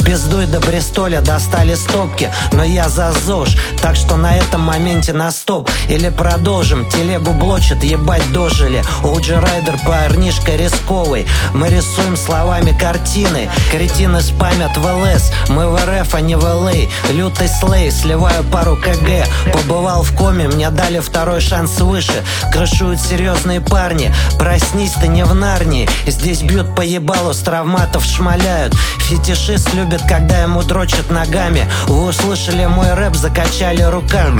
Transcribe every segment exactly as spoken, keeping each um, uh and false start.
пиздуй до Бристоля, достали стопки, но я за ЗОЖ, так что на этом моменте на стоп. Или продолжим, телегу блочит, ебать дожили. Оуджи Райдер парнишка рисковый. Мы рисуем словами картины, кретины спамят в ЛС. Мы в РФ, а не в ЛА. Лютый слей, сливаю пару КГ. Побывал в коме, мне дали второй шанс выше. Крышуют серьезные парни, проснись ты не в Нарнии. Здесь бьют по ебалу, с травматов шмаляют. Фетишист любит, когда ему дрочат ногами. Вы услышали мой рэп, закачали руками.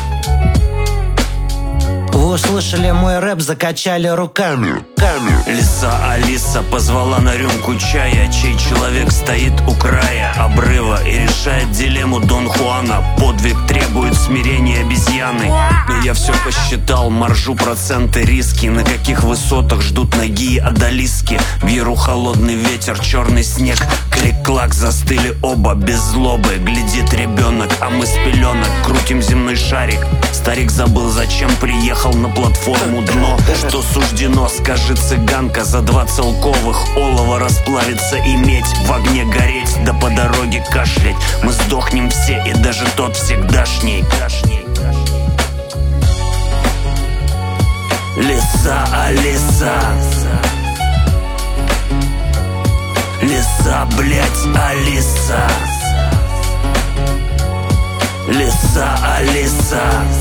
Вы услышали мой рэп, закачали руками. Лиса Алиса позвала на рюмку чая, чей человек стоит у края обрыва и решает дилемму Дон Хуана. Подвиг требует смирения обезьяны. Но я все посчитал, маржу, проценты, риски. На каких высотах ждут ноги одолиски. В яру холодный ветер, черный снег. Клик-клак, застыли оба без злобы. Глядит ребенок, а мы с пеленок крутим земной шарик. Старик забыл, зачем приехал на платформу дно. Что суждено, скажи цыганка, за два целковых олово расплавится и медь. В огне гореть, да по дороге кашлять. Мы сдохнем все, и даже тот всегдашний. Лиса Алиса, лиса, блять, Алиса. Лиса Алиса,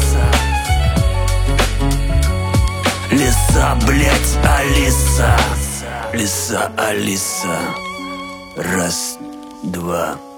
лиса, блять, Алиса. Лиса Алиса. Раз, два.